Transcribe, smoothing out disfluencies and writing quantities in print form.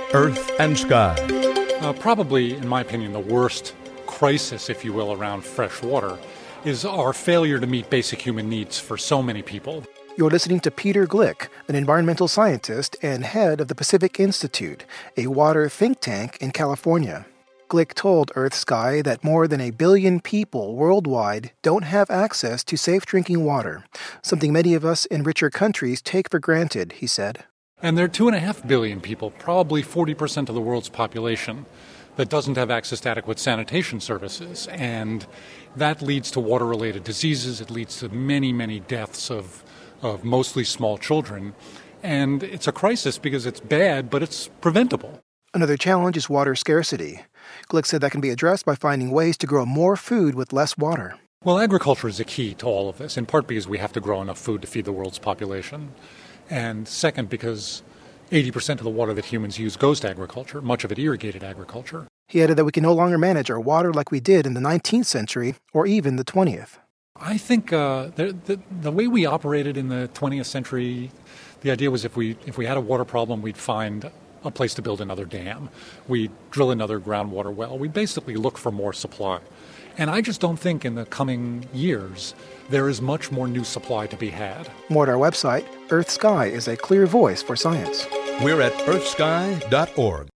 Earth and Sky. Probably, in my opinion, the worst crisis, if you will, around fresh water is our failure to meet basic human needs for so many people. You're listening to Peter Glick, an environmental scientist and head of the Pacific Institute, a water think tank in California. Glick told Earth Sky that more than 1 billion people worldwide don't have access to safe drinking water, something many of us in richer countries take for granted, he said. And there are 2.5 billion people, probably 40% of the world's population, that doesn't have access to adequate sanitation services. And that leads to water-related diseases. It leads to many, many deaths of mostly small children. And it's a crisis because it's bad, but it's preventable. Another challenge is water scarcity. Glick said that can be addressed by finding ways to grow more food with less water. Well, agriculture is a key to all of this, in part because we have to grow enough food to feed the world's population. And second, because 80% of the water that humans use goes to agriculture, much of it irrigated agriculture. He added that we can no longer manage our water like we did in the 19th century or even the 20th. I think the way we operated in the 20th century, the idea was if we had a water problem, we'd find a place to build another dam. We'd drill another groundwater well. We'd basically look for more supply. And I just don't think in the coming years there is much more new supply to be had. More at our website, Earth Sky is a clear voice for science. We're at earthsky.org.